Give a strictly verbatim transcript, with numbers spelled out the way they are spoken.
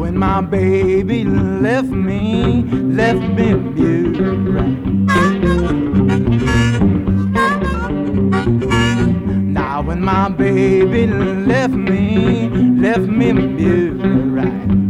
when my baby left me, left me blue. Now when my baby left me, left me blue. Right.